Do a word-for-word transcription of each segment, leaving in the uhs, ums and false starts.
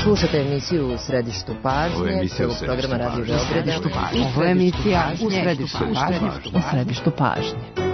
Slušate emisiju U središtu pažnje, prvog programa Radio Beograda. Ovo je emisija U središtu pažnje. U središtu pažnje.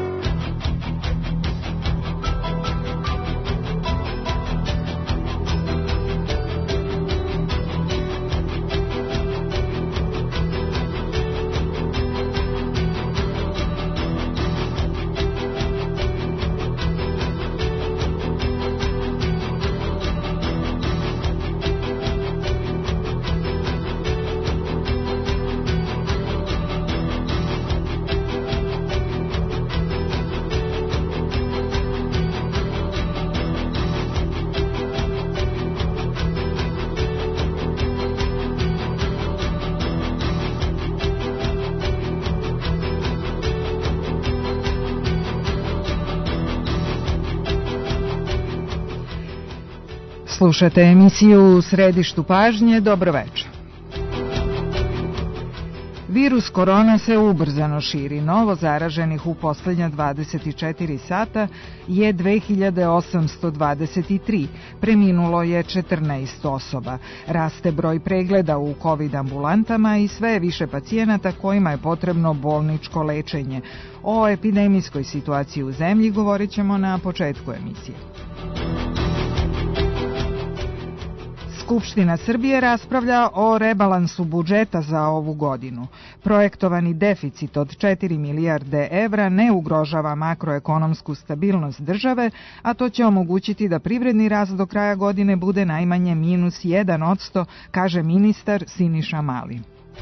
Slušate emisiju U središtu pažnje, dobro večer. Virus korona se ubrzano širi. Novo zaraženih u posljednja dvadeset četiri sata je dve hiljade osamsto dvadeset tri. Preminulo je četrnaest osoba. Raste broj pregleda u COVID ambulantama i sve je više pacijenata kojima je potrebno bolničko lečenje. O epidemijskoj situaciji u zemlji govorit ćemo na početku emisije. Skupština Srbije raspravlja o rebalansu budžeta za ovu godinu. Projektovani deficit od četiri milijarde evra ne ugrožava makroekonomsku stabilnost države, a to će omogućiti da privredni rast do kraja godine bude najmanje minus jedan odsto, kaže ministar Siniša Mali.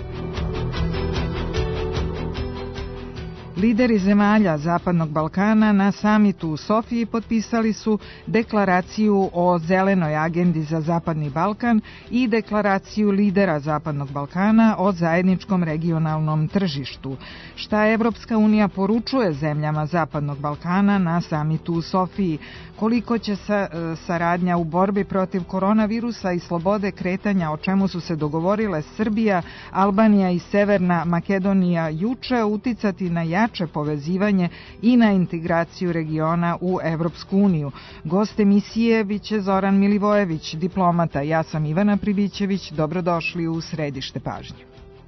Lideri zemalja Zapadnog Balkana na samitu u Sofiji potpisali su deklaraciju o zelenoj agendi za Zapadni Balkan i deklaraciju lidera Zapadnog Balkana o zajedničkom regionalnom tržištu. Šta Evropska unija poručuje zemljama Zapadnog Balkana na samitu u Sofiji? Koliko će sa, saradnja u borbi protiv koronavirusa i slobode kretanja, o čemu su se dogovorile Srbija, Albanija i Severna Makedonija juče, uticati na jače povezivanje i na integraciju regiona u Evropsku uniju? Gost emisije biće Zoran Milivojević, diplomata. Ja sam Ivana Pribićević. Dobrodošli u središte pažnje.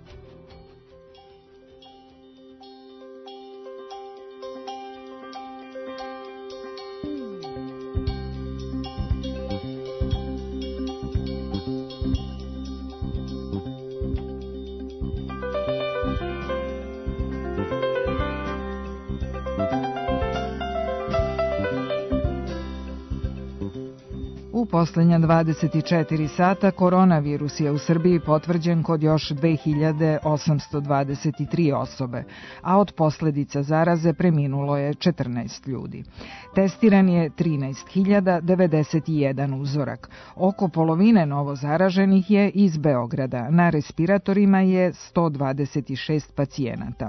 U posljednja dvadeset četiri sata koronavirus je u Srbiji potvrđen kod još dve hiljade osamsto dvadeset tri osobe, a od posljedica zaraze preminulo je četrnaest ljudi. Testiran je trinaest hiljada devedeset jedan uzorak. Oko polovine novo zaraženih je iz Beograda. Na respiratorima je sto dvadeset šest pacijenata.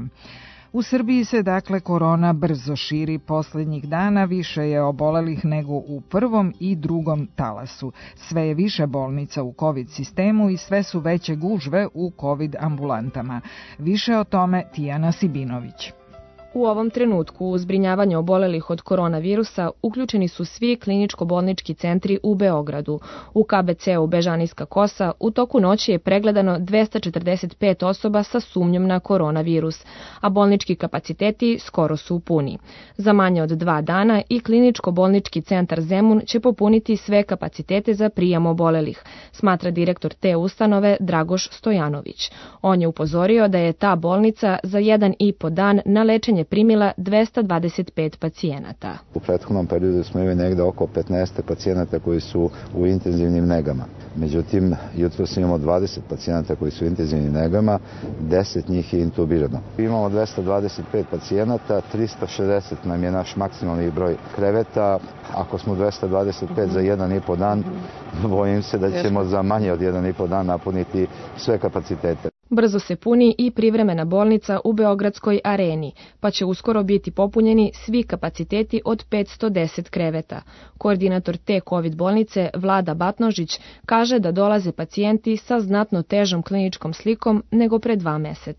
U Srbiji se dakle korona brzo širi. Posljednjih dana više je obolelih nego u prvom i drugom talasu. Sve je više bolnica u COVID sistemu i sve su veće gužve u COVID ambulantama. Više o tome Tijana Sibinović. U ovom trenutku u zbrinjavanje obolelih od koronavirusa uključeni su svi kliničko-bolnički centri u Beogradu. U K B C-u Bežanijska Kosa u toku noći je pregledano dvesta četrdeset pet osoba sa sumnjom na koronavirus, a bolnički kapaciteti skoro su puni. Za manje od dva dana i kliničko-bolnički centar Zemun će popuniti sve kapacitete za prijam obolelih, smatra direktor te ustanove Dragoš Stojanović. On je upozorio da je ta bolnica za jedan i po dan na lečenje primila dvesta dvadeset pet pacijenata. U prethodnom periodu smo imali negde oko petnaest pacijenata koji su u intenzivnim negama. Međutim, jutros imamo dvadeset pacijenata koji su u intenzivnim negama, deset njih je intubirano. Imamo dvesta dvadeset pet pacijenata, trista šezdeset nam je naš maksimalni broj kreveta. Ako smo dvesta dvadeset pet za jedan i po dan, bojim se da ćemo za manje od jedan i po dan napuniti sve kapacitete. Brzo se puni i privremena bolnica u Beogradskoj areni, pa će uskoro biti popunjeni svi kapaciteti od petsto deset kreveta. Koordinator te COVID bolnice Vlada Batnožić kaže da dolaze pacijenti sa znatno težom kliničkom slikom nego pre dva meseca.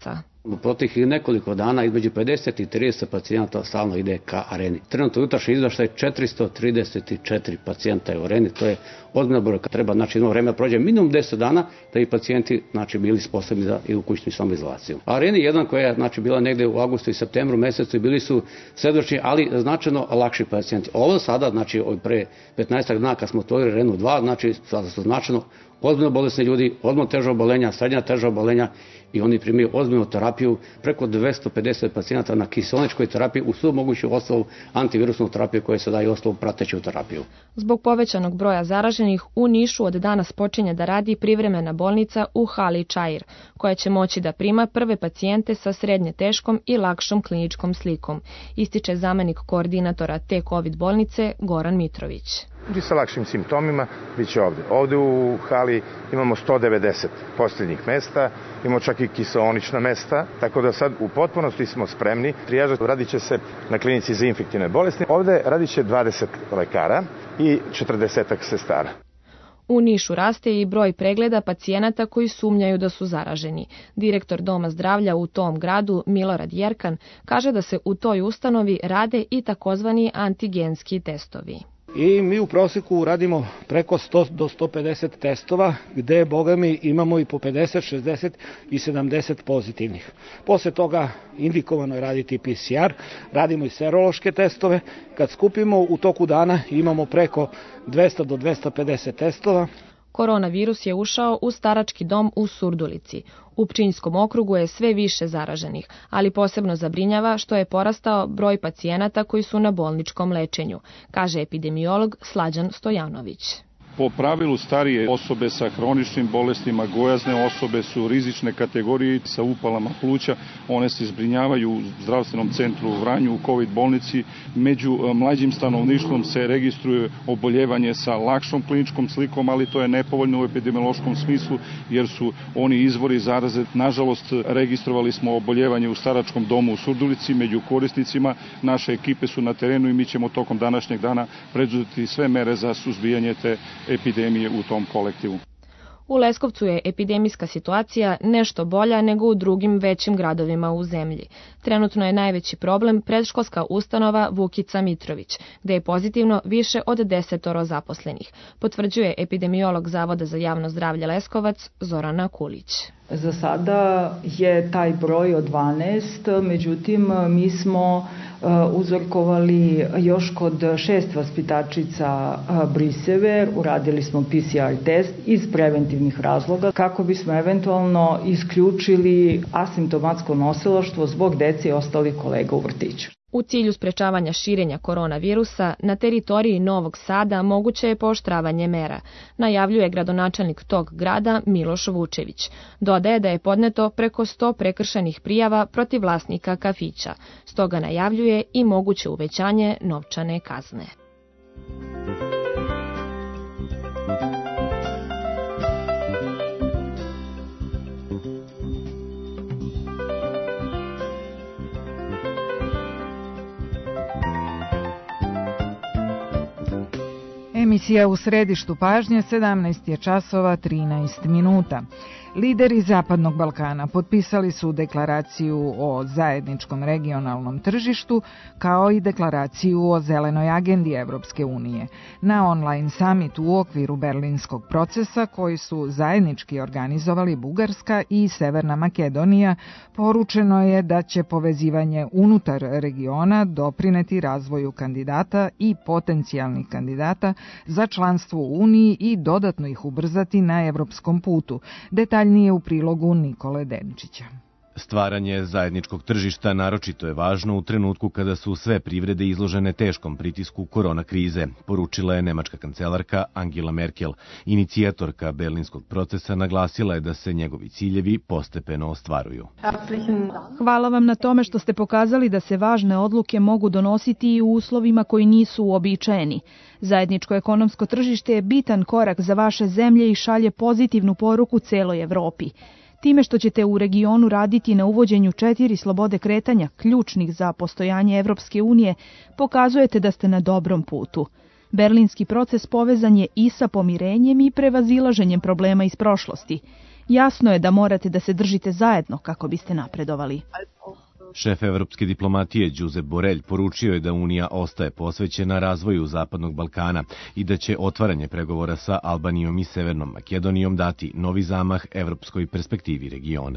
U proteklih nekoliko dana između pedeset i trideset pacijenata stalno ide ka areni. Trenutno jutaršnji izveštaj četiristo trideset četiri pacijenta je u areni, to je ozbiljna broj. Treba znači jedno vreme prođe minimum deset dana da i pacijenti znači bili sposobni da idu u kućnu samoizolaciju. Areni jedan koja je znači bila negde u avgustu i septembru mesecu i bili su sredočni, ali značajno lakši pacijenti. Ovo sada znači pre petnaestak dana kad smo otvorili arenu dva, znači sada su značajno ozbiljno bolesni ljudi, ozbiljno teža obolenja, srednja teža obolenja i oni primaju ozbiljnu terapiju, preko dvesta pedeset pacijenata na kiseoničkoj terapiji uz svu moguću ostalu antivirusnu terapiju koja se daje ostalu prateću terapiju. Zbog povećanog broja zaraženih, u Nišu od danas počinje da radi privremena bolnica u hali Čair, koja će moći da prima prve pacijente sa srednje teškom i lakšom kliničkom slikom, ističe zamenik koordinatora te COVID bolnice Goran Mitrović. Ljudi sa lakšim simptomima bit će ovde. Ovde u hali imamo sto devedeset posteljnih mesta, imamo čak i kiseonična mesta, tako da sad u potpunosti smo spremni. Trijaža radit će se na klinici za infektivne bolesti. Ovde radit će dvadeset lekara i četrdesetak sestara. U Nišu raste i broj pregleda pacijenata koji sumnjaju da su zaraženi. Direktor Doma zdravlja u tom gradu, Milorad Jerkan, kaže da se u toj ustanovi rade i takozvani antigenski testovi. I mi u proseku radimo preko sto do sto pedeset testova, gde, boga mi, imamo i po pedeset, šezdeset i sedamdeset pozitivnih. Posle toga indikovano je raditi P C R, radimo i serološke testove. Kad skupimo u toku dana imamo preko dvesta do dvesta pedeset testova. Koronavirus je ušao u starački dom u Surdulici. U Pčinjskom okrugu je sve više zaraženih, ali posebno zabrinjava što je porastao broj pacijenata koji su na bolničkom lečenju, kaže epidemiolog Slađan Stojanović. Po pravilu starije osobe sa hroničnim bolestima, gojazne osobe su rizične kategorije sa upalama pluća. One se zbrinjavaju u zdravstvenom centru u Vranju, u COVID bolnici. Među mlađim stanovništvom se registruje oboljevanje sa lakšom kliničkom slikom, ali to je nepovoljno u epidemiološkom smislu jer su oni izvori zaraze. Nažalost, registrovali smo oboljevanje u staračkom domu u Surdulici. Među korisnicima naše ekipe su na terenu i mi ćemo tokom današnjeg dana preduzeti sve mere za suzbijanje te epidemije u tom kolektivu. U Leskovcu je epidemijska situacija nešto bolja nego u drugim većim gradovima u zemlji. Trenutno je najveći problem predškolska ustanova Vukica Mitrović, gde je pozitivno više od desetoro zaposlenih, potvrđuje epidemiolog Zavoda za javno zdravlje Leskovac Zorana Kulić. Za sada je taj broj od dvanaest, međutim mi smo uzorkovali još kod šest vaspitačica Brisever, uradili smo P C R test iz preventivnih razloga kako bismo eventualno isključili asimptomatsko nosilaštvo zbog dece i ostalih kolega u vrtiću. U cilju sprečavanja širenja koronavirusa, na teritoriji Novog Sada moguće je pooštravanje mera, najavljuje gradonačelnik tog grada Miloš Vučević. Dodaje da je podneto preko sto prekršajnih prijava protiv vlasnika kafića, stoga najavljuje i moguće uvećanje novčane kazne. Emisija U središtu pažnje, sedamnaest je časova trinaest minuta. Lideri Zapadnog Balkana potpisali su deklaraciju o zajedničkom regionalnom tržištu kao i deklaraciju o zelenoj agendi Evropske unije. Na online samitu u okviru berlinskog procesa koji su zajednički organizovali Bugarska i Severna Makedonija, poručeno je da će povezivanje unutar regiona doprineti razvoju kandidata i potencijalnih kandidata za članstvo u Uniji i dodatno ih ubrzati na evropskom putu. Detaljnije u prilogu Nikole Denčića. Stvaranje zajedničkog tržišta naročito je važno u trenutku kada su sve privrede izložene teškom pritisku korona krize, poručila je nemačka kancelarka Angela Merkel. Inicijatorka berlinskog procesa naglasila je da se njegovi ciljevi postepeno ostvaruju. Hvala vam na tome što ste pokazali da se važne odluke mogu donositi i u uslovima koji nisu uobičajeni. Zajedničko ekonomsko tržište je bitan korak za vaše zemlje i šalje pozitivnu poruku celoj Evropi. Time što ćete u regionu raditi na uvođenju četiri slobode kretanja, ključnih za postojanje Evropske unije, pokazujete da ste na dobrom putu. Berlinski proces povezan je i sa pomirenjem i prevazilaženjem problema iz prošlosti. Jasno je da morate da se držite zajedno kako biste napredovali. Šef evropske diplomatije Josep Borrell poručio je da Unija ostaje posvećena razvoju Zapadnog Balkana i da će otvaranje pregovora sa Albanijom i Severnom Makedonijom dati novi zamah evropskoj perspektivi regiona.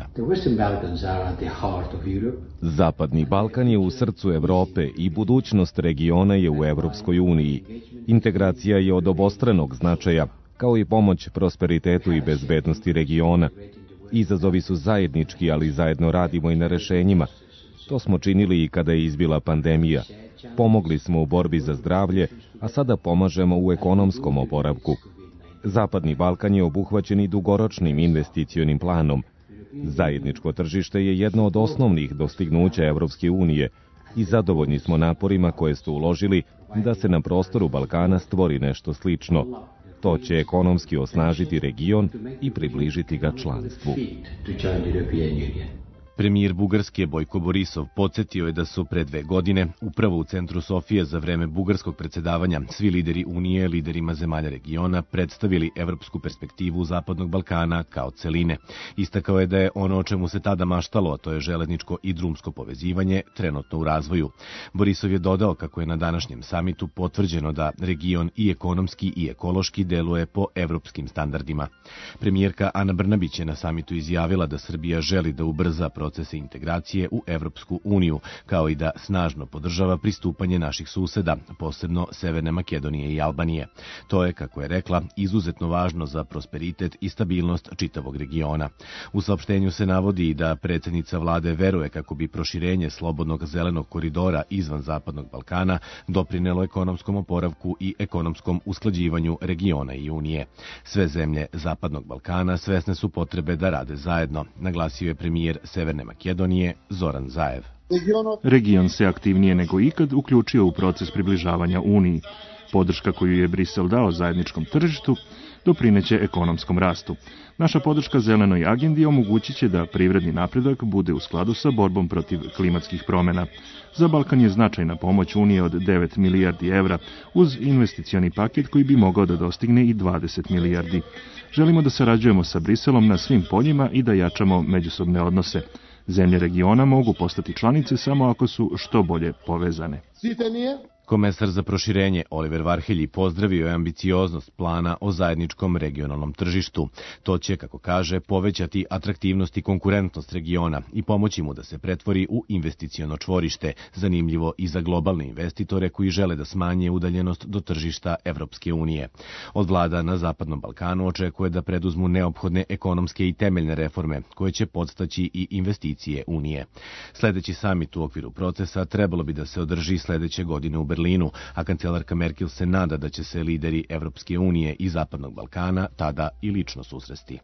Zapadni Balkan je u srcu Evrope i budućnost regiona je u Evropskoj uniji. Integracija je od obostranog značaja, kao i pomoć prosperitetu i bezbednosti regiona. Izazovi su zajednički, ali zajedno radimo i na rešenjima. To smo činili i kada je izbila pandemija. Pomogli smo u borbi za zdravlje, a sada pomažemo u ekonomskom oporavku. Zapadni Balkan je obuhvaćen i dugoročnim investicionim planom. Zajedničko tržište je jedno od osnovnih dostignuća Evropske unije i zadovoljni smo naporima koje ste uložili da se na prostoru Balkana stvori nešto slično. To će ekonomski osnažiti region i približiti ga članstvu. Premijer Bugarske Bojko Borisov podsjetio je da su pre dve godine upravo u centru Sofije za vreme bugarskog predsjedavanja svi lideri Unije liderima zemalja regiona predstavili evropsku perspektivu Zapadnog Balkana kao celine. Istakao je da je ono o čemu se tada maštalo, a to je železničko i drumsko povezivanje, trenutno u razvoju. Borisov je dodao kako je na današnjem samitu potvrđeno da region i ekonomski i ekološki deluje po evropskim standardima. Premijerka Ana Brnabić je na samitu izjavila da Srbija želi da ubrza procese integracije u Evropsku uniju, kao i da snažno podržava pristupanje naših suseda, posebno Severne Makedonije i Albanije. To je, kako je rekla, izuzetno važno za prosperitet i stabilnost čitavog regiona. U saopštenju se navodi da predsjednica vlade veruje kako bi proširenje slobodnog zelenog koridora izvan Zapadnog Balkana doprinelo ekonomskom oporavku i ekonomskom usklađivanju regiona i Unije. Sve zemlje Zapadnog Balkana svesne su potrebe da rade zajedno, naglasio je premijer Severne Makedonije Zoran Zaev. Region se aktivnije nego ikad uključio u proces približavanja Uniji. Podrška koju je Brisel dao zajedničkom tržištu doprineće ekonomskom rastu. Naša podrška zelenoj agendi omogućit će da privredni napredak bude u skladu sa borbom protiv klimatskih promjena. Za Balkan je značajna pomoć Unije od devet milijardi evra uz investicioni paket koji bi mogao da dostigne i dvadeset milijardi. Želimo da sarađujemo sa Briselom na svim poljima i da jačamo međusobne odnose. Zemlje regiona mogu postati članice samo ako su što bolje povezane. Komesar za proširenje Oliver Varhelji pozdravio je ambicioznost plana o zajedničkom regionalnom tržištu. To će, kako kaže, povećati atraktivnost i konkurentnost regiona i pomoći mu da se pretvori u investiciono čvorište, zanimljivo i za globalne investitore koji žele da smanje udaljenost do tržišta Evropske unije. Od vlada na Zapadnom Balkanu očekuje da preduzmu neophodne ekonomske i temeljne reforme koje će podstaći i investicije Unije. Sledeći samit u okviru procesa trebalo bi da se održi sledeće godine u Berlinu, a kancelarka Merkel se nada da će se lideri Evropske unije i Zapadnog Balkana tada i lično susresti.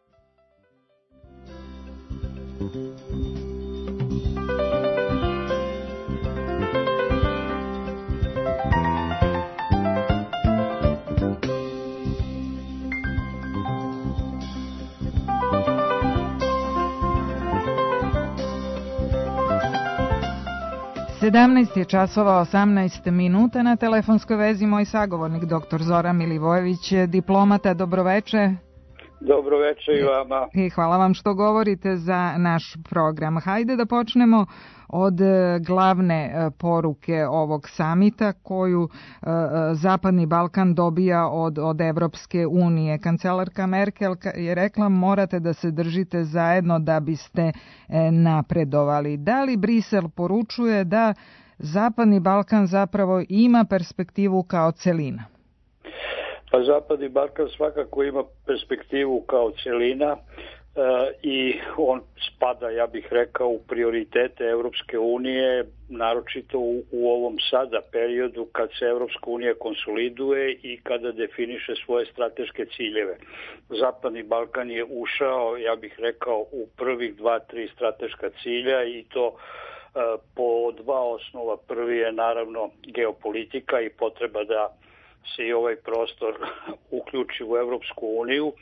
sedamnaest je časova osamnaest minuta, na telefonskoj vezi moj sagovornik doktor Zoran Milivojević, diplomata. Dobroveče. Dobroveče i vama. I hvala vam što govorite za naš program. Hajde da počnemo od glavne poruke ovog samita koju Zapadni Balkan dobija od, od Evropske unije. Kancelarka Merkel je rekla morate da se držite zajedno da biste napredovali. Da li Brisel poručuje da Zapadni Balkan zapravo ima perspektivu kao celina? Pa Zapadni Balkan svakako ima perspektivu kao celina. E, i on spada, ja bih rekao, u prioritete Evropske unije, naročito u, u ovom sada periodu kad se Evropska unija konsoliduje i kada definiše svoje strateške ciljeve. Zapadni Balkan je ušao, ja bih rekao, u prvih dva, tri strateška cilja i to e, po dva osnova. Prvi je naravno geopolitika i potreba da se i ovaj prostor uključi u Evropsku uniju.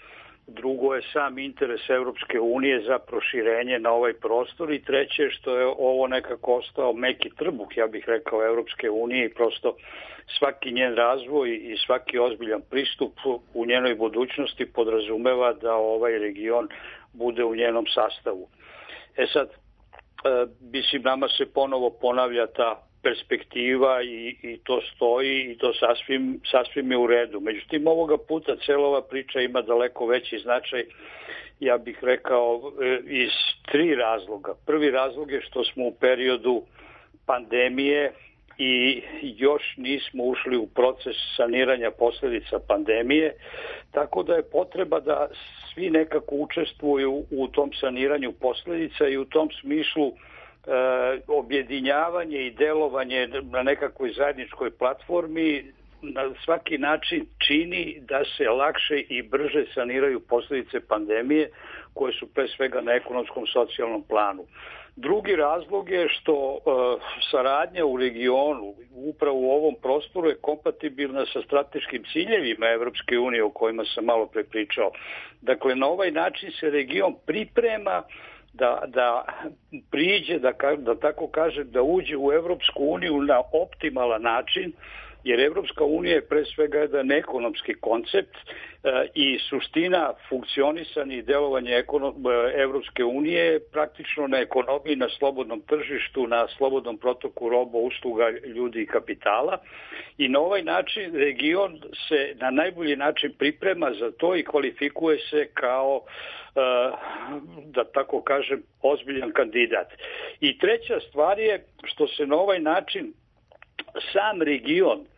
drugo je sam interes Evropske unije za proširenje na ovaj prostor i treće što je ovo nekako ostao meki trbuh, ja bih rekao, Evropske unije i prosto svaki njen razvoj i svaki ozbiljan pristup u njenoj budućnosti podrazumeva da ovaj region bude u njenom sastavu. E sad, e, mislim, nama se ponovo ponavlja ta perspektiva i, i to stoji i to sasvim, sasvim je u redu. Međutim, ovoga puta cela ova priča ima daleko veći značaj, ja bih rekao, iz tri razloga. Prvi razlog je što smo u periodu pandemije i još nismo ušli u proces saniranja posledica pandemije, tako da je potreba da svi nekako učestvuju u tom saniranju posledica i u tom smislu e, objedinjavanje i delovanje na nekakvoj zajedničkoj platformi na svaki način čini da se lakše i brže saniraju posledice pandemije koje su pre svega na ekonomskom socijalnom planu. Drugi razlog je što e, saradnja u regionu, upravo u ovom prostoru, je kompatibilna sa strateškim ciljevima Evropske unije o kojima sam malo pre pričao. Dakle, na ovaj način se region priprema da, da priđe, da, da tako kažem, da uđe u Evropsku uniju na optimalan način, jer Evropska unija je pre svega jedan ekonomski koncept e, i suština funkcionisanja i delovanja ekonom, Evropske unije je praktično na ekonomiji, na slobodnom tržištu, na slobodnom protoku roba, usluga, ljudi i kapitala. I na ovaj način region se na najbolji način priprema za to i kvalifikuje se kao, e, da tako kažem, ozbiljan kandidat. I treća stvar je što se na ovaj način sam region e,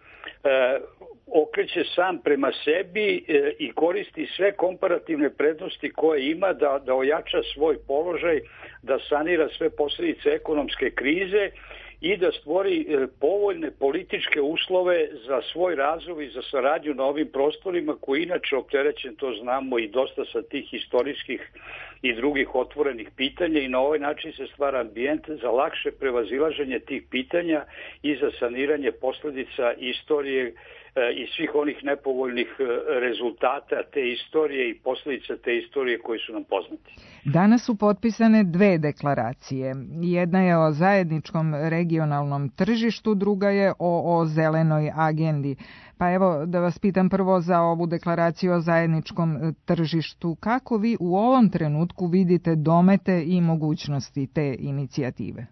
okreće sam prema sebi e, i koristi sve komparativne prednosti koje ima da, da ojača svoj položaj, da sanira sve posljedice ekonomske krize i da stvori e, povoljne političke uslove za svoj razvoj i za saradnju na ovim prostorima koji inače opterećen, to znamo, i dosta sa tih historijskih i drugih otvorenih pitanja i na ovaj način se stvara ambijent za lakše prevazilaženje tih pitanja i za saniranje posledica istorije i svih onih nepovoljnih rezultata te istorije i posljedica te istorije koji su nam poznati. Danas su potpisane dve deklaracije. Jedna je o zajedničkom regionalnom tržištu, druga je o, o zelenoj agendi. Pa evo da vas pitam prvo za ovu deklaraciju o zajedničkom tržištu. Kako vi u ovom trenutku vidite domete i mogućnosti te inicijative?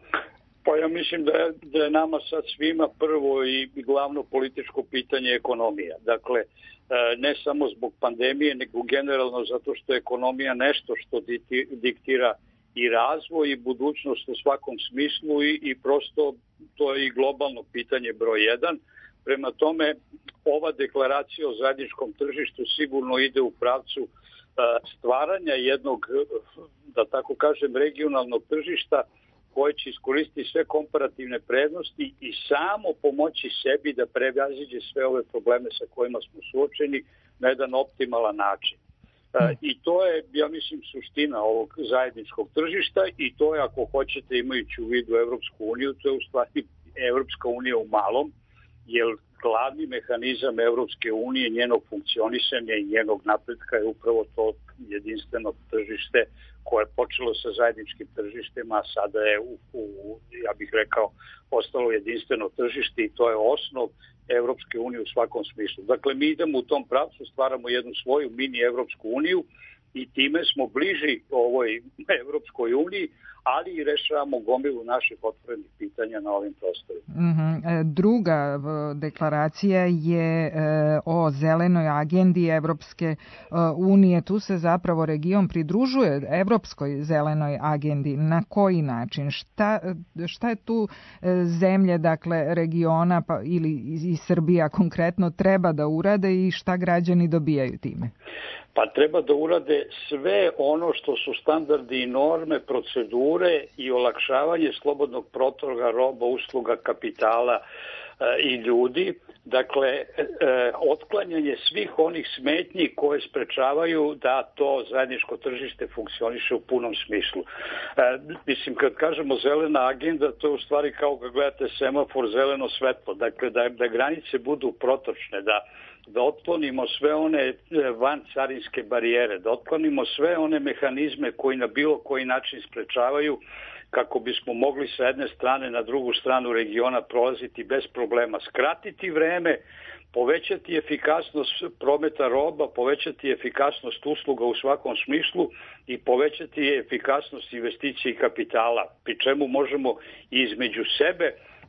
Pa ja mislim da je, da je nama sad svima prvo i glavno političko pitanje ekonomija. Dakle, ne samo zbog pandemije, nego generalno zato što je ekonomija nešto što diktira i razvoj i budućnost u svakom smislu i, i prosto to je i globalno pitanje broj jedan. Prema tome, ova deklaracija o zajedničkom tržištu sigurno ide u pravcu stvaranja jednog, da tako kažem, regionalnog tržišta koje će iskoristiti sve komparativne prednosti i samo pomoći sebi da prevaziđe sve ove probleme sa kojima smo suočeni na jedan optimalan način. E, I to je, ja mislim, suština ovog zajedničkog tržišta i to je, ako hoćete, imajući u vidu Evropsku uniju, to je u stvari Evropska unija u malom, jer glavni mehanizam Evropske unije, njenog funkcionisanja i njenog napretka je upravo to jedinstveno tržište koje je počelo sa zajedničkim tržištem, a sada je, u, u, ja bih rekao, ostalo jedinstveno tržište i to je osnov Evropske unije u svakom smislu. Dakle, mi idemo u tom pravcu, stvaramo jednu svoju mini Evropsku uniju i time smo bliži ovoj Evropskoj uniji, ali i rešavamo gomilu naših otvorenih pitanja na ovim prostorima. Mm-hmm. Druga deklaracija je o zelenoj agendi Evropske unije. Tu se zapravo region pridružuje Evropskoj zelenoj agendi. Na koji način? Šta, šta je tu zemlje, dakle regiona pa, ili i Srbija konkretno treba da urade i šta građani dobijaju time? Pa treba da urade sve ono što su standardi i norme, procedure i olakšavanje slobodnog protoka roba, usluga, kapitala, i ljudi. Dakle, e, otklanjanje svih onih smetnji koje sprečavaju da to zajedničko tržište funkcioniše u punom smislu. E, mislim, kad kažemo zelena agenda, to je u stvari kao kad gledate semafor, zeleno svetlo. Dakle, da, da granice budu protočne, da da otklonimo sve one van carinske barijere, da otklonimo sve one mehanizme koji na bilo koji način sprečavaju kako bismo mogli sa jedne strane na drugu stranu regiona prolaziti bez problema, skratiti vreme, povećati efikasnost prometa roba, povećati efikasnost usluga u svakom smislu i povećati efikasnost investicije i kapitala, pri čemu možemo između sebe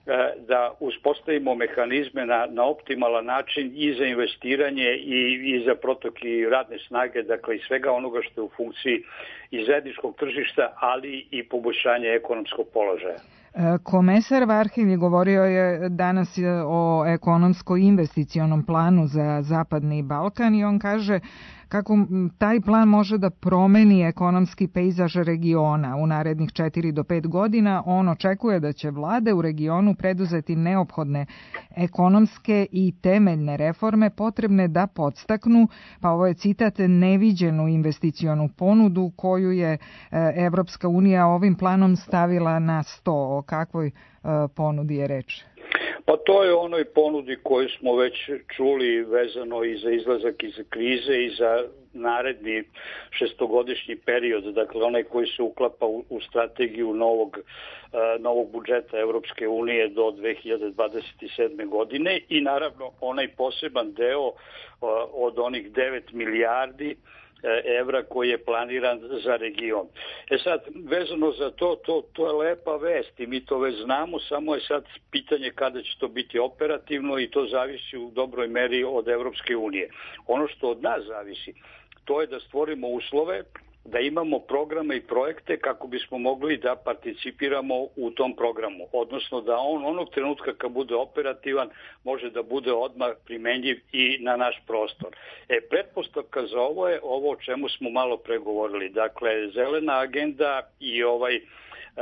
da uspostavimo mehanizme na, na optimalan način i za investiranje i, i za protok i radne snage, dakle i svega onoga što je u funkciji i zajedničkog tržišta, ali i poboljšanje ekonomskog položaja. Komesar Varhelyi govorio je danas o ekonomsko-investicionom planu za Zapadni Balkan i on kaže kako taj plan može da promeni ekonomski pejzaž regiona u narednih četiri do pet godina. On očekuje da će vlade u regionu preduzeti neophodne ekonomske i temeljne reforme potrebne da podstaknu, pa ovo je citat, neviđenu investicionu ponudu koju je Evropska unija ovim planom stavila na sto. O kakvoj ponudi je reč? Pa to je onoj ponudi koju smo već čuli vezano i za izlazak iz krize i za naredni šestogodišnji period, dakle onaj koji se uklapa u, u strategiju novog, uh, novog budžeta Evropske unije do dve hiljade dvadeset sedme. godine i naravno onaj poseban deo uh, od onih devet milijardi evra koji je planiran za region. E sad, vezano za to, to, to je lepa vest i mi to već znamo, samo je sad pitanje kada će to biti operativno i to zavisi u dobroj meri od Evropske unije. Ono što od nas zavisi, to je da stvorimo uslove, da imamo programe i projekte kako bismo mogli da participiramo u tom programu. Odnosno da on onog trenutka kad bude operativan može da bude odmah primenjiv i na naš prostor. E, pretpostavka za ovo je ovo o čemu smo malo pregovorili. Dakle, zelena agenda i ovaj Uh,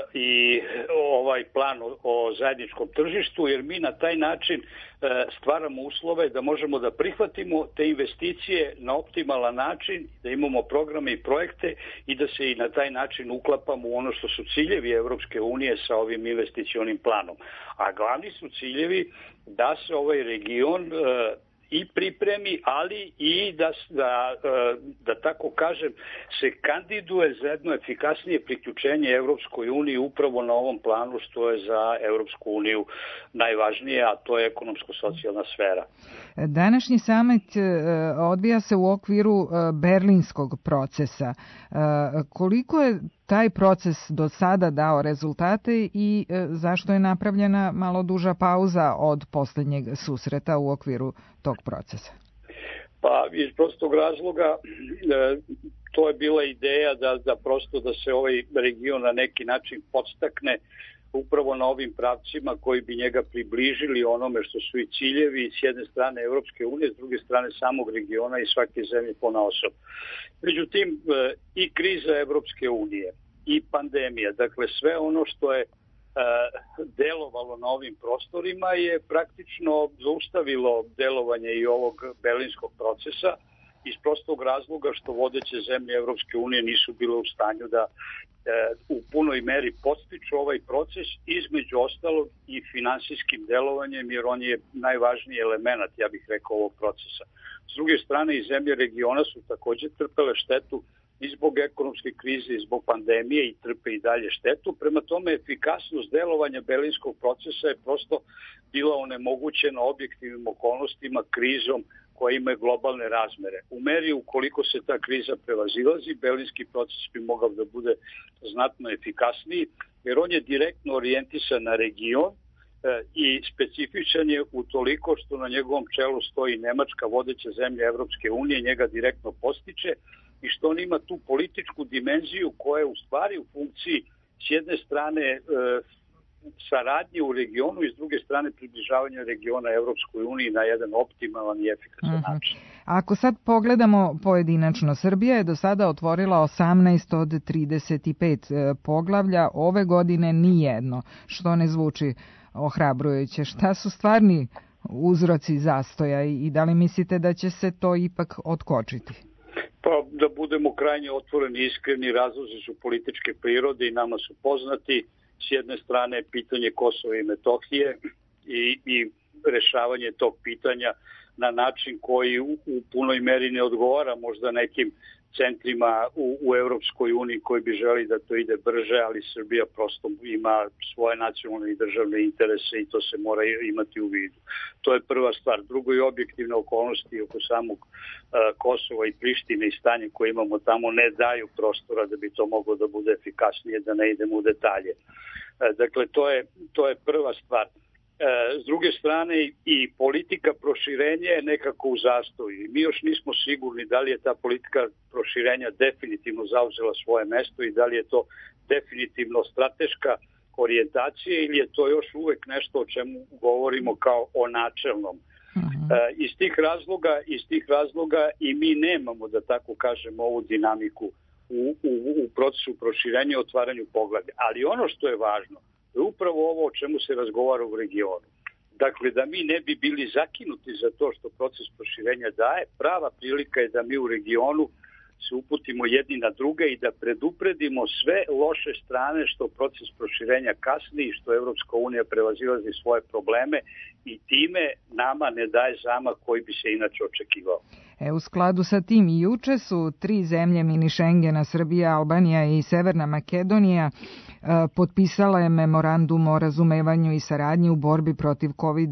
i ovaj plan o, o zajedničkom tržištu, jer mi na taj način uh, stvaramo uslove da možemo da prihvatimo te investicije na optimalan način, da imamo programe i projekte i da se i na taj način uklapamo u ono što su ciljevi Evropske unije sa ovim investicionim planom. A glavni su ciljevi da se ovaj region uh, i pripremi, ali i da, da, da tako kažem, se kandiduje za jedno efikasnije priključenje Evropskoj uniji upravo na ovom planu što je za Evropsku uniju najvažnije, a to je ekonomsko-socijalna sfera. Današnji samit odvija se u okviru berlinskog procesa. Koliko je taj proces do sada dao rezultate i zašto je napravljena malo duža pauza od poslednjeg susreta u okviru tog procesa? Pa iz prostog razloga to je bila ideja da, da prosto da se ovaj region na neki način podstakne upravo na ovim pravcima koji bi njega približili onome što su i ciljevi s jedne strane Evropske unije, s druge strane samog regiona i svake zemlje ponaosob. Međutim, i kriza Evropske unije i pandemija, dakle sve ono što je delovalo na ovim prostorima je praktično zaustavilo delovanje i ovog berlinskog procesa iz prostog razloga što vodeće zemlje Evropske unije nisu bile u stanju da u punoj meri podstiču ovaj proces, između ostalog i finansijskim delovanjem, jer on je najvažniji element, ja bih rekao, ovog procesa. S druge strane, i zemlje regiona su takođe trpele štetu i zbog ekonomske krize i zbog pandemije i trpe i dalje štetu. Prema tome, efikasnost delovanja berlinskog procesa je prosto bila onemogućena objektivnim okolnostima, krizom koja ima globalne razmere. U meri ukoliko se ta kriza prevazilazi, berlinski proces bi mogao da bude znatno efikasniji, jer on je direktno orijentisan na region i specifičan je utoliko što na njegovom čelu stoji Nemačka, vodeća zemlja Evropske unije, njega direktno postiče i što on ima tu političku dimenziju koja je u stvari u funkciji s jedne strane e, saradnje u regionu i s druge strane približavanja regiona Evropskoj uniji na jedan optimalan i efikasan uh-huh. način. Ako sad pogledamo pojedinačno, Srbija je do sada otvorila osamnaest od trideset pet poglavlja, ove godine nijedno, što ne zvuči ohrabrujuće. Šta su stvarni uzroci zastoja i da li mislite da će se to ipak otkočiti? Pa da budemo krajnje otvoreni i iskreni, razlozi su političke prirode i nama su poznati. S jedne strane pitanje Kosova i Metohije i, i rešavanje tog pitanja na način koji u, u punoj meri ne odgovara možda nekim centrima u, u Europskoj uniji koji bi želi da to ide brže, ali Srbija prosto ima svoje nacionalne i državne interese i to se mora imati u vidu. To je prva stvar. Drugo je objektivne okolnosti oko samog uh, Kosova i Prištine i stanje koje imamo tamo ne daju prostora da bi to moglo da bude efikasnije, da ne idemo u detalje. Uh, dakle, to je, to je prva stvar. S druge strane i politika proširenja je nekako u zastoju. Mi još nismo sigurni da li je ta politika proširenja definitivno zauzela svoje mesto i da li je to definitivno strateška orijentacija ili je to još uvek nešto o čemu govorimo kao o načelnom. Uh-huh. Iz tih razloga, iz tih razloga i mi nemamo, da tako kažemo, ovu dinamiku u, u, u procesu proširenja i otvaranju poglavlja. Ali ono što je važno je upravo ovo o čemu se razgovara u regionu. Dakle, da mi ne bi bili zakinuti za to što proces proširenja daje, prava prilika je da mi u regionu se uputimo jedni na druge i da predupredimo sve loše strane što proces proširenja kasni i što Evropska unija prevazilazi svoje probleme i time nama ne daje zamah koji bi se inače očekivao. E, u skladu sa tim i juče su tri zemlje mini Šengena, Srbija, Albanija i Severna Makedonija, e, potpisale memorandum o razumevanju i saradnji u borbi protiv kovid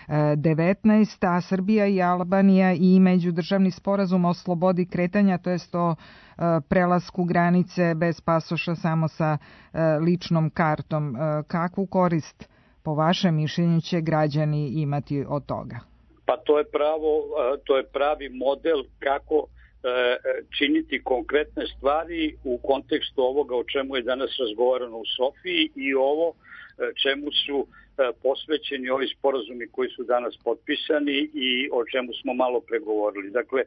devetnaest, a Srbija i Albanija i međudržavni sporazum o slobodi kretanja, to jest o e, prelasku granice bez pasoša samo sa e, ličnom kartom. E, kakvu korist, po vašem mišljenju, će građani imati od toga? Pa to je pravo, to je pravi model kako činiti konkretne stvari u kontekstu ovoga o čemu je danas razgovarano u Sofiji i ovo čemu su posvećeni ovi sporazumi koji su danas potpisani i o čemu smo malo pregovorili. Dakle,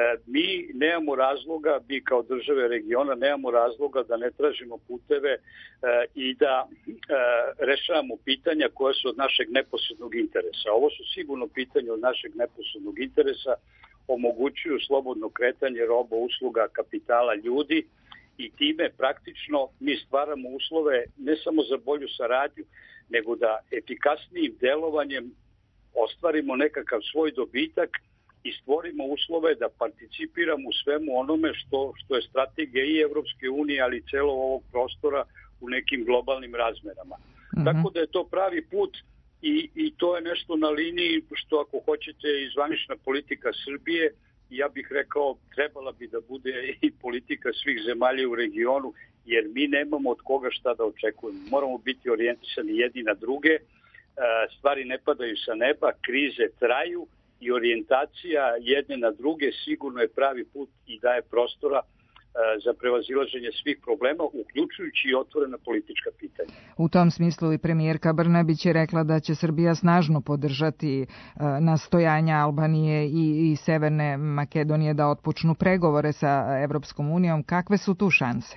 mi nemamo razloga, mi kao države regiona nemamo razloga da ne tražimo puteve i da rešavamo pitanja koja su od našeg neposrednog interesa. Ovo su sigurno pitanja od našeg neposrednog interesa, omogućuju slobodno kretanje roba, usluga, kapitala, ljudi i time praktično mi stvaramo uslove ne samo za bolju saradnju, nego da efikasnijim delovanjem ostvarimo nekakav svoj dobitak i stvorimo uslove da participiramo u svemu onome što, što je strategija i Evropske unije, ali i celog ovog prostora u nekim globalnim razmerama. Mm-hmm. Tako da je to pravi put i, i to je nešto na liniji što, ako hoćete, i zvanična politika Srbije, ja bih rekao, trebala bi da bude i politika svih zemalja u regionu, jer mi nemamo od koga šta da očekujemo. Moramo biti orijentisani jedni na druge, stvari ne padaju sa neba, krize traju i orijentacija jedne na druge sigurno je pravi put i daje prostora za prevazilaženje svih problema, uključujući i otvorena politička pitanja. U tom smislu i premijerka Brnabić je rekla da će Srbija snažno podržati nastojanja Albanije i, i Severne Makedonije da otpočnu pregovore sa Evropskom unijom. Kakve su tu šanse?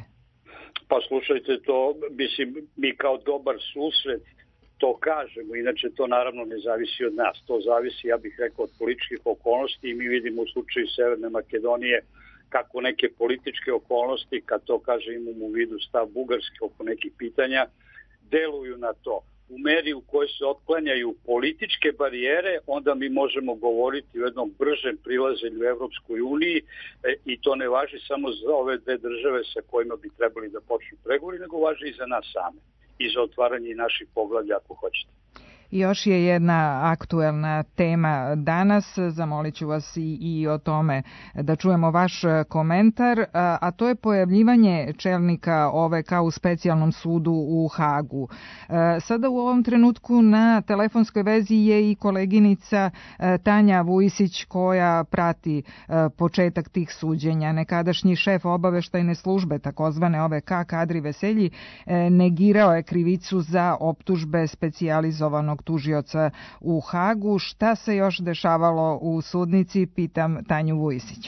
Pa slušajte, to mislim, mi kao dobar susret to kažemo, inače to naravno ne zavisi od nas, to zavisi, ja bih rekao, od političkih okolnosti i mi vidimo u slučaju Severne Makedonije kako neke političke okolnosti, kad to kaže imamo u vidu stav Bugarske oko nekih pitanja, deluju na to. U meri u kojoj se otklanjaju političke barijere, onda mi možemo govoriti o jednom bržem prilaženju u Evropskoj uniji e, i to ne važi samo za ove dve države sa kojima bi trebali da počnu pregovori, nego važi i za nas same i za otvaranje naših poglavlja, ako hoćete. Još je jedna aktuelna tema danas, zamolit ću vas i, i o tome da čujemo vaš komentar, a, a to je pojavljivanje čelnika O V K u specijalnom sudu u Hagu. A, sada u ovom trenutku na telefonskoj vezi je i koleginica a, Tanja Vujisić koja prati a, početak tih suđenja. Nekadašnji šef obaveštajne službe, takozvane O V K, Kadri Veselji, a, negirao je krivicu za optužbe specijalizovanog tužioca u Hagu. Šta se još dešavalo u sudnici, pitam Tanju Vujisić.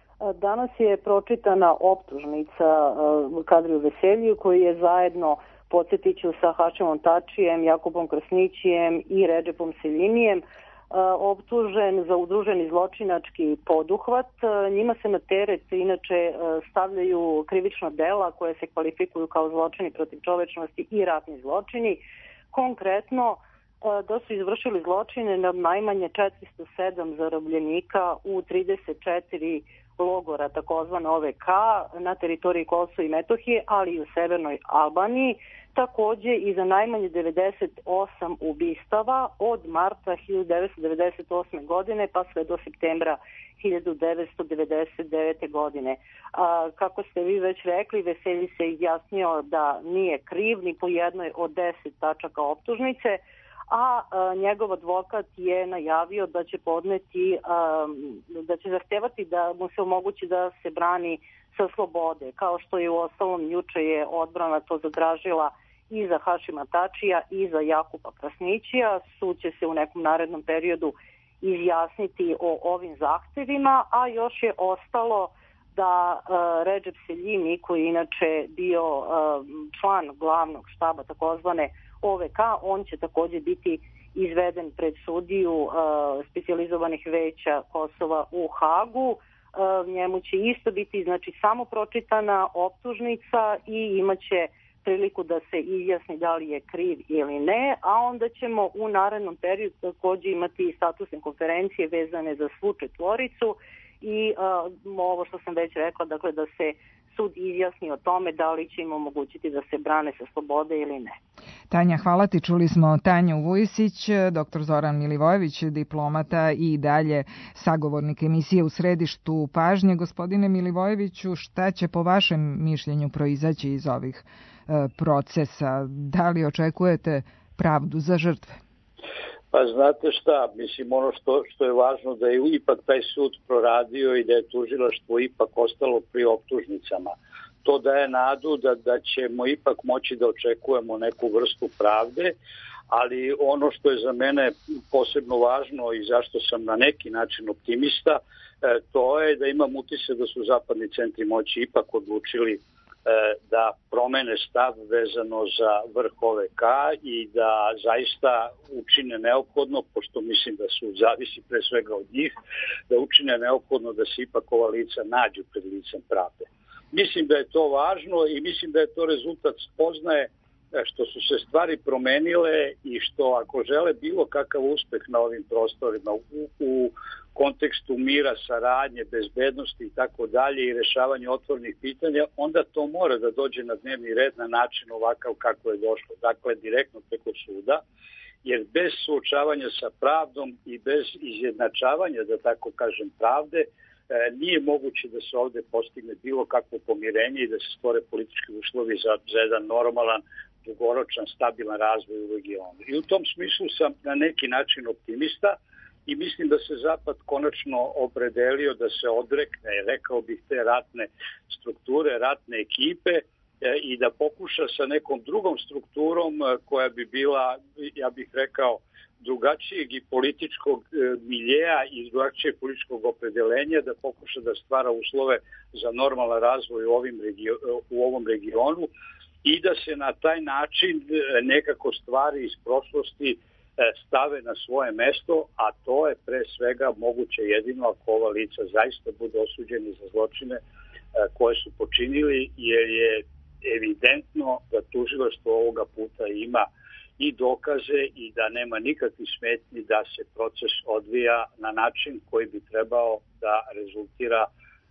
Danas je pročitana optužnica Kadriju Veselju koji je zajedno podsjetit ću, sa Hašimom Tačijem, Jakubom Krasnićijem i Redžepom Seljimijem, optužen za udruženi zločinački poduhvat. Njima se na teret inače stavljaju krivična dela koje se kvalifikuju kao zločini protiv čovečnosti i ratni zločini. Konkretno da su izvršili zločine nad najmanje četiristo sedam zarobljenika u trideset četiri logora takozvane O V K na teritoriji Kosova i Metohije, ali i u severnoj Albaniji. Takođe i za najmanje devedeset osam ubistava od marta hiljadu devetsto devedeset osme godine pa sve do septembra hiljadu devetsto devedeset devete godine. A, kako ste vi već rekli, Veselji se izjasnio da nije kriv ni po jednoj od deset tačaka optužnice, a, a njegov advokat je najavio da će podneti, a, da će zahtevati da mu se omogući da se brani sa slobode, kao što je u ostalom juče je odbrana to zatražila i za Hašima Tačija i za Jakuba Krasnićija. Sud će se u nekom narednom periodu izjasniti o ovim zahtevima, a još je ostalo da uh, Redžep Seljimi, koji je inače bio uh, član glavnog štaba takozvane O V K, on će takođe biti izveden pred sudiju uh, specijalizovanih veća Kosova u Hagu. Uh, njemu će isto biti znači samo pročitana optužnica i imaće priliku da se izjasni da li je kriv ili ne, a onda ćemo u narednom periodu takođe imati statusne konferencije vezane za svu četvoricu i uh, ovo što sam već rekla, dakle da se sud izjasni o tome da li će im omogućiti da se brane sa slobode ili ne. Tanja, hvala ti. Čuli smo Tanju Vujisić, doktor Zoran Milivojević, diplomata i dalje sagovornik emisije U središtu pažnje. Gospodine Milivojeviću, šta će po vašem mišljenju proizaći iz ovih e, procesa? Da li očekujete pravdu za žrtve? Pa znate šta, mislim ono što, što je važno da je ipak taj sud proradio i da je tužilaštvo ipak ostalo pri optužnicama. To daje nadu da, da ćemo ipak moći da očekujemo neku vrstu pravde, ali ono što je za mene posebno važno i zašto sam na neki način optimista, to je da imam utisak da su zapadni centri moći ipak odlučili da promene stav vezano za vrh O V K i da zaista učine neophodno, pošto mislim da su zavisi pre svega od njih, da učine neophodno da se ipak ova lica nađu pred licem pravde. Mislim da je to važno i mislim da je to rezultat spoznaje što su se stvari promenile i što ako žele bilo kakav uspeh na ovim prostorima u, u kontekstu mira, saradnje, bezbednosti i tako dalje i rešavanje otvornih pitanja, onda to mora da dođe na dnevni red na način ovakav kako je došlo. Dakle, direktno preko suda, jer bez suočavanja sa pravdom i bez izjednačavanja, da tako kažem, pravde, nije moguće da se ovde postigne bilo kakvo pomirenje i da se stvore politički uslovi za, za jedan normalan, dugoročan, stabilan razvoj u regionu. I u tom smislu sam na neki način optimista i mislim da se Zapad konačno opredelio da se odrekne, rekao bih, te ratne strukture, ratne ekipe i da pokuša sa nekom drugom strukturom koja bi bila, ja bih rekao, drugačijeg i političkog miljeja i drugačijeg političkog opredelenja, da pokuša da stvara uslove za normalan razvoj u, ovim regio, u ovom regionu i da se na taj način nekako stvari iz prošlosti stave na svoje mesto, a to je pre svega moguće jedino ako ova lica zaista budu osuđeni za zločine koje su počinili, jer je evidentno da tužilaštvo ovoga puta ima i dokaze i da nema nikakvih smetnji da se proces odvija na način koji bi trebao da rezultira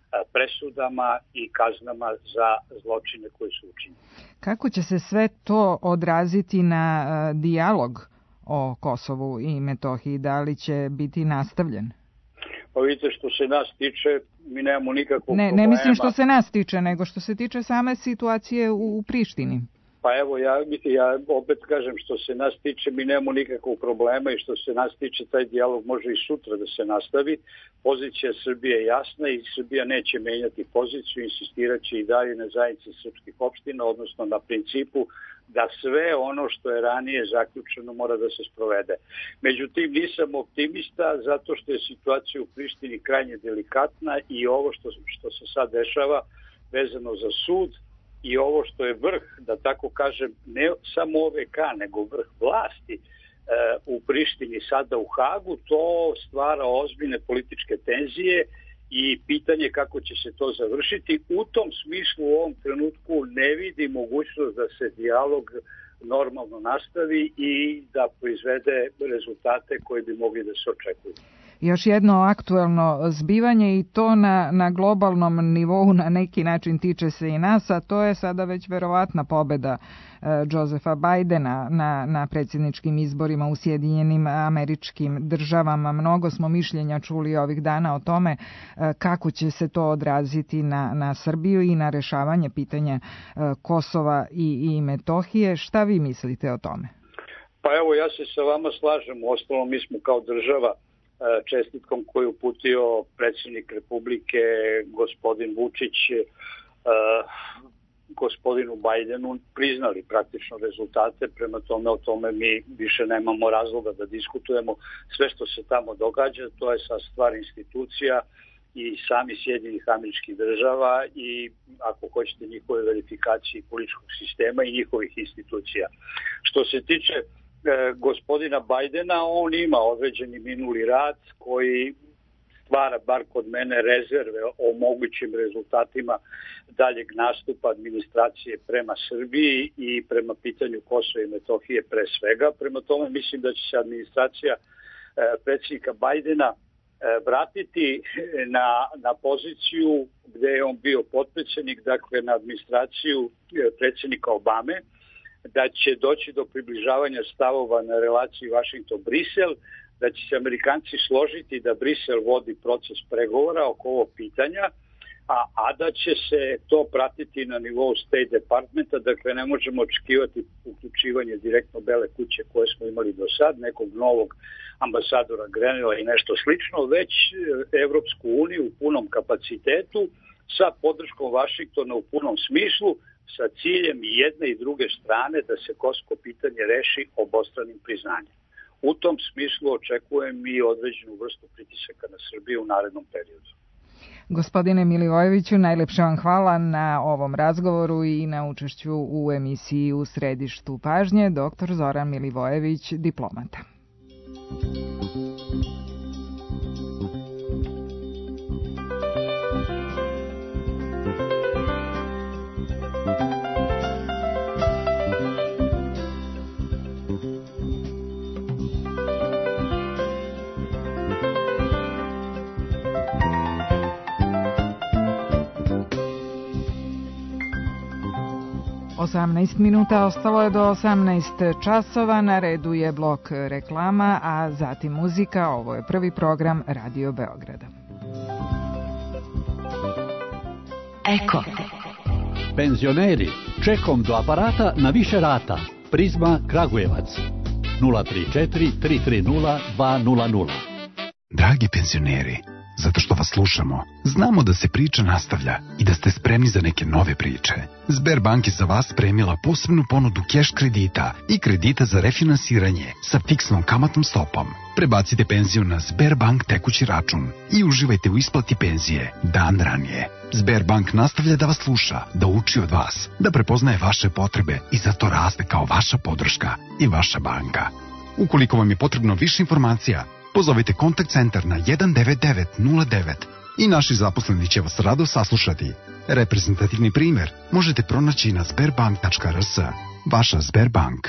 presudama i kaznama za zločine koji su učinjeni. Kako će se sve to odraziti na uh, dijalog o Kosovu i Metohiji? Da li će biti nastavljen? Pa vidite, što se nas tiče, mi nemamo nikakvog ne, problema. Ne mislim što se nas tiče, nego što se tiče same situacije u, u Prištini. Pa evo, ja, ja opet kažem, što se nas tiče, mi nemamo nikakvog problema i što se nas tiče, taj dijalog može i sutra da se nastavi. Pozicija Srbije je jasna i Srbija neće menjati poziciju, insistiraće i dalje na zajednici srpskih opština, odnosno na principu da sve ono što je ranije zaključeno mora da se sprovede. Međutim, nisam optimista zato što je situacija u Prištini krajnje delikatna i ovo što, što se sad dešava vezano za sud, i ovo što je vrh, da tako kažem, ne samo O V K, nego vrh vlasti u Prištini, sada u Hagu, to stvara ozbiljne političke tenzije i pitanje kako će se to završiti. U tom smislu u ovom trenutku ne vidi mogućnost da se dijalog normalno nastavi i da proizvede rezultate koji bi mogli da se očekuju. Još jedno aktuelno zbivanje i to na, na globalnom nivou na neki način tiče se i nas, a to je sada već verovatna pobeda e, Josepha Bidena na, na predsjedničkim izborima u Sjedinjenim Američkim Državama. Mnogo smo mišljenja čuli ovih dana o tome e, kako će se to odraziti na, na Srbiju i na rešavanje pitanja e, Kosova i, i Metohije. Šta vi mislite o tome? Pa evo, ja se sa vama slažem. Uostalom, mi smo kao država čestitkom koju uputio predsjednik Republike gospodin Vučić gospodinu Bajdenu priznali praktično rezultate, prema tome o tome mi više nemamo razloga da diskutujemo. Sve što se tamo događa, to je sa stvar institucija i sami Sjedinjenih Američkih Država i ako hoćete njihove verifikacije političkog sistema i njihovih institucija. Što se tiče gospodina Bajdena, on ima određeni minuli rad koji stvara, bar kod mene, rezerve o mogućim rezultatima daljeg nastupa administracije prema Srbiji i prema pitanju Kosova i Metohije pre svega. Prema tome mislim da će se administracija predsjednika Bajdena vratiti na, na poziciju gde je on bio potpredsjednik, dakle na administraciju predsjednika Obame, da će doći do približavanja stavova na relaciji Washington-Brisel, da će se Amerikanci složiti da Brisel vodi proces pregovora oko ovog pitanja, a, a da će se to pratiti na nivou State Departmenta, dakle ne možemo očekivati uključivanje direktno Bele kuće koje smo imali do sad, nekog novog ambasadora Grenela i nešto slično, već Evropsku uniju u punom kapacitetu sa podrškom Vašingtona u punom smislu, sa ciljem i jedne i druge strane da se kosovo pitanje reši obostranim priznanjem. U tom smislu očekujem i određenu vrstu pritisaka na Srbiju u narednom periodu. Gospodine Milivojeviću, najlepše vam hvala na ovom razgovoru i na učešću u emisiji U središtu pažnje. Doktor Zoran Milivojević, diplomata. osamnaest minuta, ostalo je do osamnaest časova, na redu je blok reklama, a zatim muzika. Ovo je prvi program Radio Beograda. Eko. Penzioneri, čekom do aparata na više rata. Prizma Kragujevac. nula tri četiri tri tri nula dva nula nula. Dragi penzioneri, zato što vas slušamo, znamo da se priča nastavlja i da ste spremni za neke nove priče. Sberbank je za vas spremila posebnu ponudu keš kredita i kredita za refinansiranje sa fiksnom kamatnom stopom. Prebacite penziju na Sberbank tekući račun i uživajte u isplati penzije dan ranije. Sberbank nastavlja da vas sluša, da uči od vas, da prepoznaje vaše potrebe i zato raste kao vaša podrška i vaša banka. Ukoliko vam je potrebno više informacija, pozovite kontakt centar na jedan devet devet nula devet i naši zaposleni će vas rado saslušati. Reprezentativni primer možete pronaći na sberbank tačka r s. Vaša Sberbank.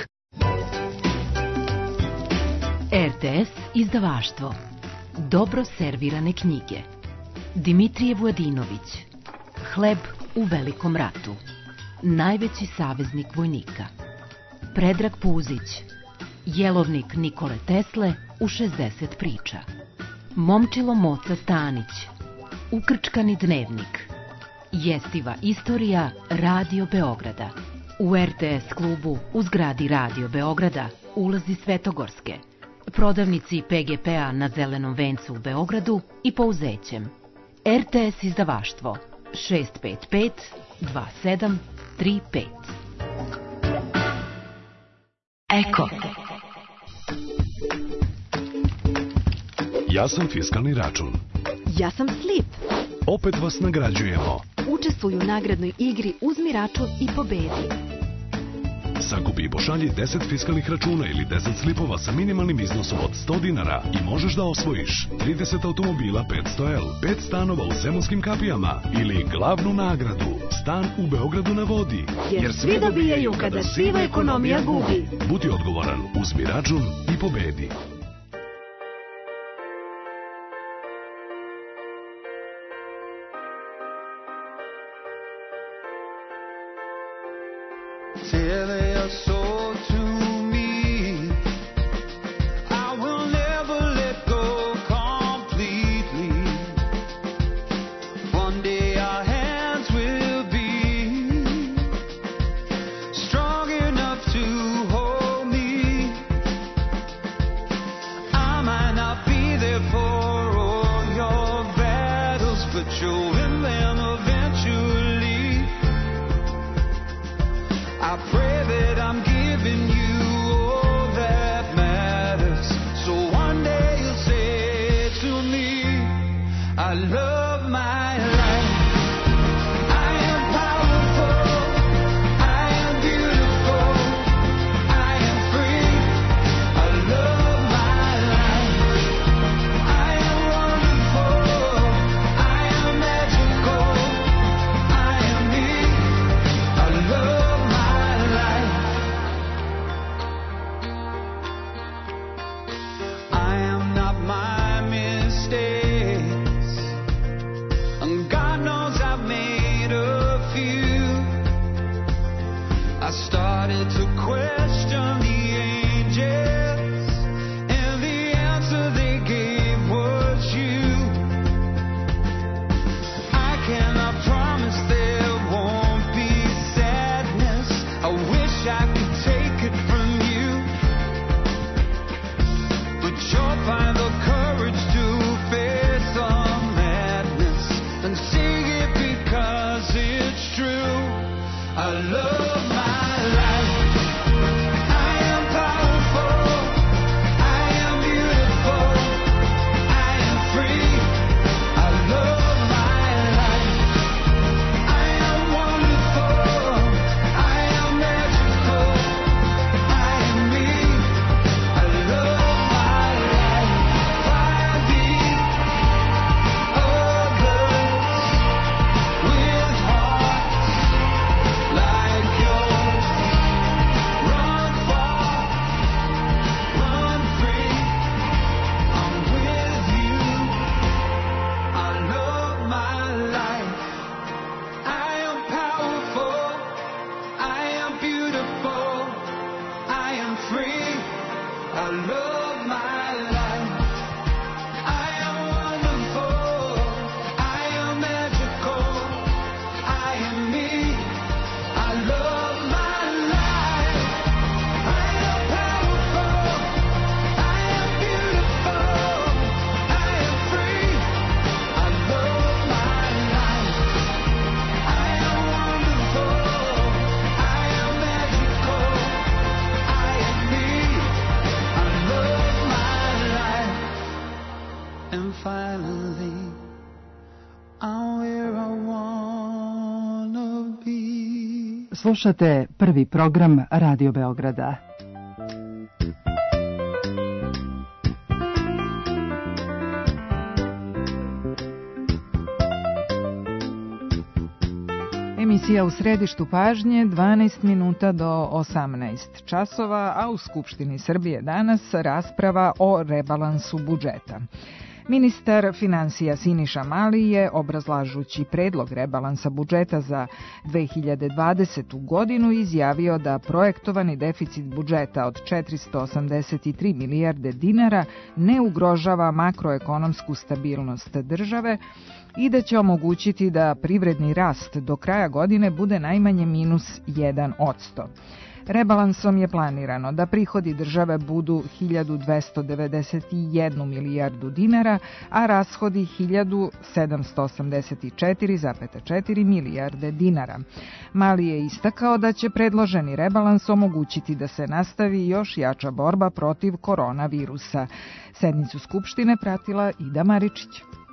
R T S izdavaštvo. Dobro servirane knjige. Dimitrije Vujadinović. Hleb u velikom ratu. Najveći saveznik vojnika. Predrag Puzić. Jelovnik Nikole Tesle u šezdeset priča. Momčilo Moca Stanić. Ukrčkani dnevnik. Jestiva istorija Radio Beograda. U R T S klubu u zgradi Radio Beograda, ulazi Svetogorske, prodavnici P G P-a na Zelenom vencu u Beogradu i Pouzećem. R T S izdavaštvo šest pet pet dva sedam tri pet. Eko. Ja sam fiskalni račun. Ja sam slip. opet vas nagrađujemo. Učestvuj u nagradnoj igri Uzmi račun i pobedi. Sakupi i pošalji deset fiskalnih računa ili deset slipova sa minimalnim iznosom od sto dinara i možeš da osvojiš trideset automobila petsto L, pet stanova u Zemunskim kapijama ili glavnu nagradu, stan u Beogradu na vodi. Jer svi dobijaju kada siva ekonomija gubi. Budi odgovoran, uzmi račun i pobedi. Slušate prvi program Radio Beograda. Emisija u središtu pažnje, dvanaest minuta do osamnaest časova, a u Skupštini Srbije danas rasprava o rebalansu budžeta. Ministar finansija Siniša Mali je, obrazlažući predlog rebalansa budžeta za dve hiljade dvadesetu. godinu, izjavio da projektovani deficit budžeta od četiristo osamdeset tri milijarde dinara ne ugrožava makroekonomsku stabilnost države i da će omogućiti da privredni rast do kraja godine bude najmanje minus jedan posto. Rebalansom je planirano da prihodi države budu hiljadu dvesta devedeset jednu milijardu dinara, a rashodi hiljadu sedamsto osamdeset četiri zarez četiri milijarde dinara. Mali je istakao da će predloženi rebalans omogućiti da se nastavi još jača borba protiv koronavirusa. Sednicu Skupštine pratila Ida Maričić.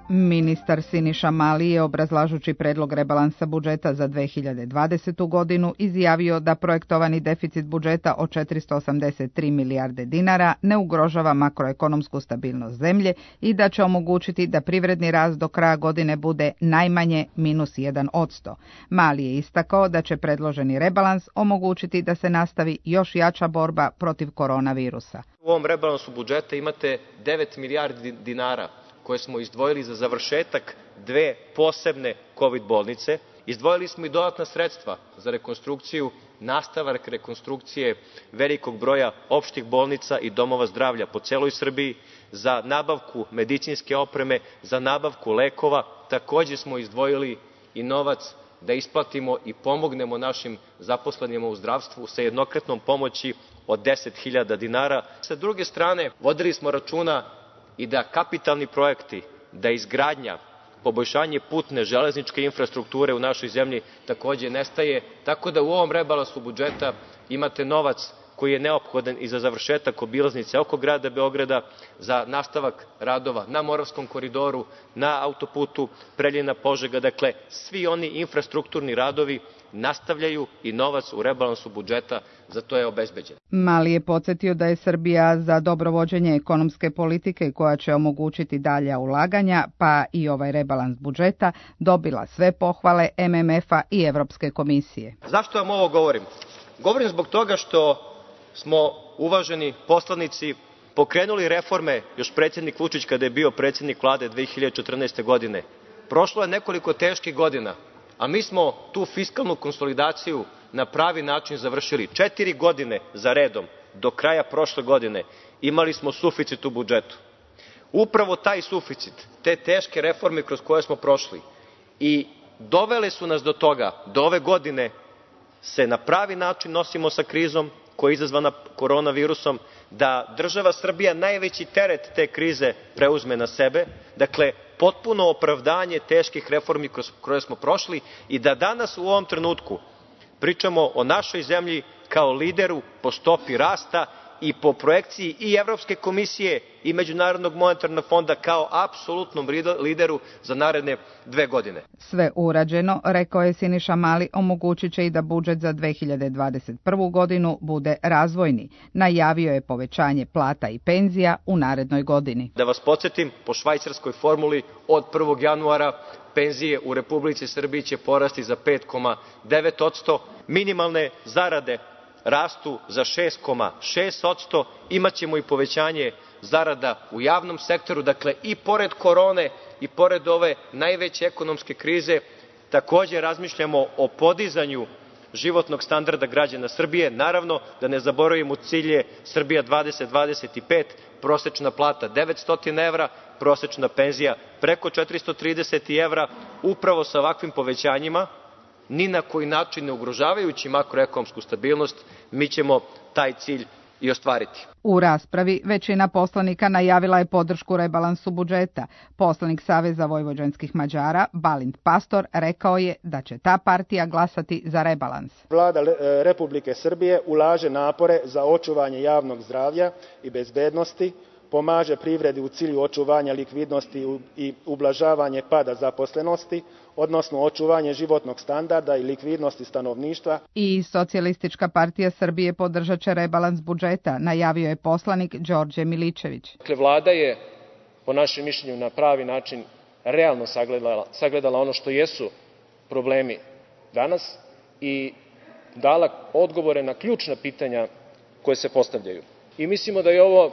Ministar Siniša Mali je, obrazlažući predlog rebalansa budžeta za dve hiljade dvadesetu. godinu, izjavio da projektovani deficit budžeta od četiristo osamdeset tri milijarde dinara ne ugrožava makroekonomsku stabilnost zemlje i da će omogućiti da privredni rast do kraja godine bude najmanje minus jedan posto. Mali je istakao da će predloženi rebalans omogućiti da se nastavi još jača borba protiv koronavirusa. U ovom rebalansu budžeta imate devet milijardi dinara koje smo izdvojili za završetak dve posebne COVID bolnice. Izdvojili smo i dodatna sredstva za rekonstrukciju, nastavak rekonstrukcije velikog broja opštih bolnica i domova zdravlja po celoj Srbiji, za nabavku medicinske opreme, za nabavku lekova. Takođe smo izdvojili i novac da isplatimo i pomognemo našim zaposlenima u zdravstvu sa jednokratnom pomoći od deset hiljada dinara. Sa druge strane, vodili smo računa i da kapitalni projekti, da izgradnja, poboljšanje putne železničke infrastrukture u našoj zemlji takođe nestaje, tako da u ovom rebalansu budžeta imate novac koji je neophodan i za završetak obilaznice oko grada Beograda, za nastavak radova na Moravskom koridoru, na autoputu Preljina-Požega. Dakle, svi oni infrastrukturni radovi nastavljaju i novac u rebalansu budžeta za to je obezbeđen. Mali je podsjetio da je Srbija za dobro vođenje ekonomske politike koja će omogućiti dalja ulaganja, pa i ovaj rebalans budžeta, dobila sve pohvale M M F-a i Evropske komisije. Zašto vam ovo govorim? Govorim zbog toga što smo, uvaženi poslanici, pokrenuli reforme još predsjednik Vučić kada je bio predsjednik vlade dve hiljade četrnaeste. godine. Prošlo je nekoliko teških godina, a mi smo tu fiskalnu konsolidaciju na pravi način završili. Četiri godine za redom, do kraja prošle godine, imali smo suficit u budžetu. Upravo taj suficit, te teške reforme kroz koje smo prošli i dovele su nas do toga, do ove godine se na pravi način nosimo sa krizom koja je izazvana koronavirusom, da država Srbija najveći teret te krize preuzme na sebe, dakle potpuno opravdanje teških reformi kroz koje smo prošli i da danas u ovom trenutku pričamo o našoj zemlji kao lideru po stopi rasta i po projekciji i Evropske komisije i Međunarodnog monetarnog fonda kao apsolutnom lideru za naredne dve godine. Sve urađeno, rekao je Siniša Mali, omogućit će i da budžet za dve hiljade dvadeset prvu. godinu bude razvojni. Najavio je povećanje plata i penzija u narednoj godini. Da vas podsjetim, po švajcarskoj formuli od prvog januara penzije u Republici Srbiji će porasti za pet zarez devet posto, minimalne zarade rastu za šest zarez šest posto, imaćemo i povećanje zarada u javnom sektoru, dakle i pored korone i pored ove najveće ekonomske krize takođe razmišljamo o podizanju životnog standarda građana Srbije. Naravno da ne zaboravimo cilje Srbija dvadeset dvadeset pet, prosečna plata devetsto evra, prosečna penzija preko četiristo trideset evra. Upravo sa ovakvim povećanjima, ni na koji način ne ugrožavajući makroekonomsku stabilnost, mi ćemo taj cilj i ostvariti. U raspravi većina poslanika najavila je podršku rebalansu budžeta. Poslanik Saveza vojvođanskih Mađara, Balint Pastor, rekao je da će ta partija glasati za rebalans. Vlada Republike Srbije ulaže napore za očuvanje javnog zdravlja i bezbednosti, pomaže privredi u cilju očuvanja likvidnosti i ublažavanje pada zaposlenosti, odnosno očuvanje životnog standarda i likvidnosti stanovništva. I Socijalistička partija Srbije podržat će rebalans budžeta, najavio je poslanik Đorđe Milićević. Dakle, vlada je, po našem mišljenju, na pravi način realno sagledala, sagledala ono što jesu problemi danas i dala odgovore na ključna pitanja koje se postavljaju. I mislimo da je ovo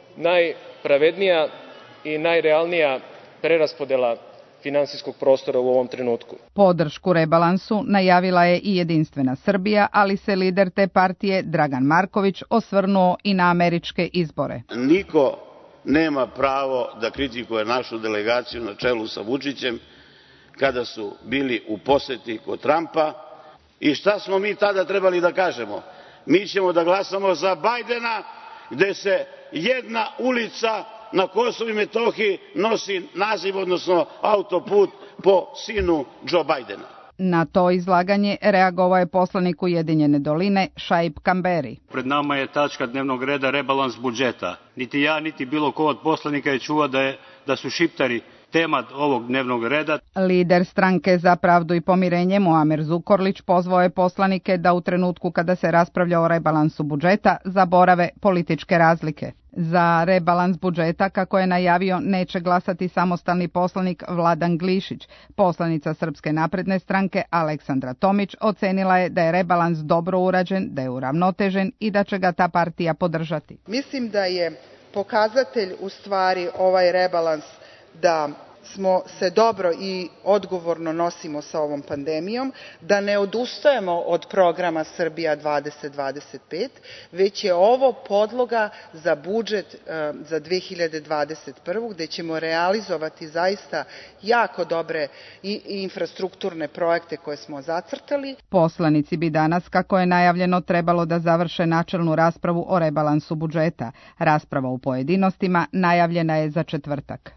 najpravednija i najrealnija preraspodela finansijskog prostora u ovom trenutku. Podršku rebalansu najavila je i Jedinstvena Srbija, ali se lider te partije, Dragan Marković, osvrnuo i na američke izbore. Niko nema pravo da kritikuje našu delegaciju na čelu sa Vučićem kada su bili u poseti kod Trumpa. I šta smo mi tada trebali da kažemo? Mi ćemo da glasamo za Bajdena, gde se jedna ulica na Kosovu i Metohiji nosi naziv, odnosno autoput po sinu Joe Bajdena. Na to izlaganje reagovao je poslanik Ujedinjene doline Šaip Kamberi. Pred nama je tačka dnevnog reda rebalans budžeta. Niti ja, niti bilo ko od poslanika je čuo da, je, da su šiptari tema ovog dnevnog reda. Lider stranke Za pravdu i pomirenje Muamer Zukorlić pozvao je poslanike da u trenutku kada se raspravlja o rebalansu budžeta zaborave političke razlike. Za rebalans budžeta, kako je najavio, neće glasati samostalni poslanik Vladan Glišić. Poslanica Srpske napredne stranke Aleksandra Tomić ocenila je da je rebalans dobro urađen, da je uravnotežen i da će ga ta partija podržati. Mislim da je pokazatelj u stvari ovaj rebalans da smo se dobro i odgovorno nosimo sa ovom pandemijom, da ne odustajemo od programa Srbija dvadeset dvadeset pet, već je ovo podloga za budžet za dve hiljade dvadeset prvu. gde ćemo realizovati zaista jako dobre i infrastrukturne projekte koje smo zacrtali. Poslanici bi danas, kako je najavljeno, trebalo da završe načelnu raspravu o rebalansu budžeta. Rasprava u pojedinostima najavljena je za četvrtak.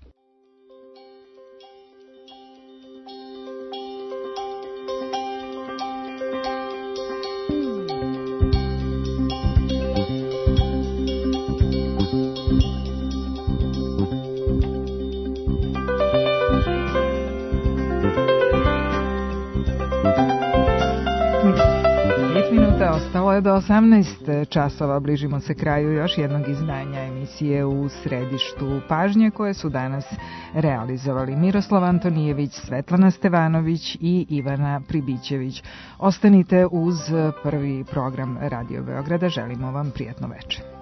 Ostalo je do osamnaest časova, bližimo se kraju još jednog izdanja emisije U središtu pažnje koje su danas realizovali Miroslav Antonijević, Svetlana Stevanović i Ivana Pribićević. Ostanite uz prvi program Radio Beograda, želimo vam prijatno večer.